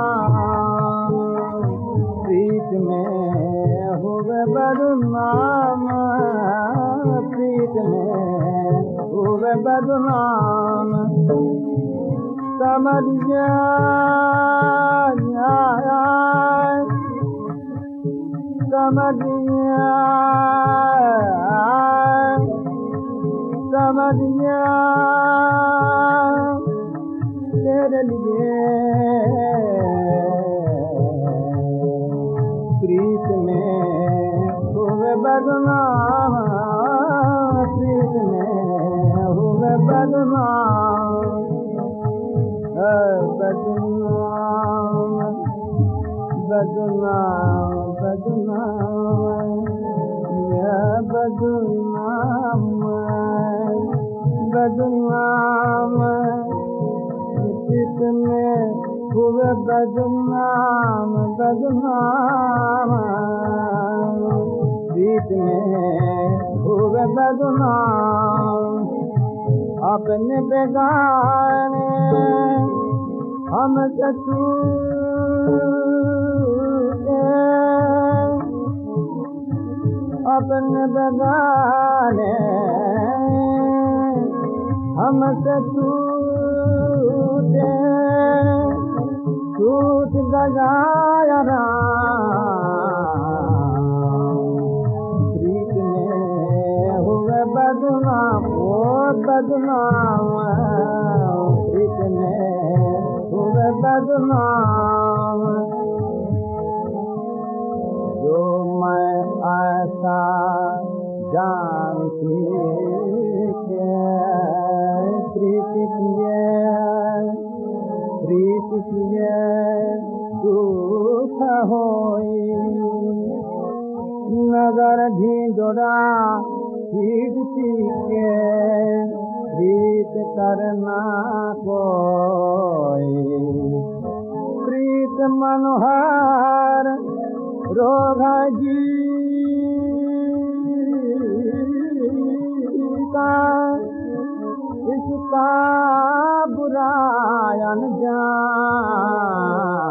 प्रीत में हुए बदनाम, प्रीत में हुए बदनाम। समझ तेरे लिए प्रीत में हुए बदनाम, प्रीत में हुए बदनाम, बदनाम बदनाम बदनाम, या बदनाम बदनाम, प्रीत में हुए बदनाम बदनाम, प्रीत में हुए बदनाम। अपने बेगाने हमसे छूटे, अपने बेगाने हमसे छूटे, छूट गया प्रीत में हुए बदनाम, ओ बदनाम, प्रीत में हुए बदनाम। जो मैं ऐसा जानती के प्रीत किए दुख होई, नगर ढींढोरा पीड़ती के प्रीत करना कोई। प्रीत मनोहर रोग जी का, इसका बुरा अनजान।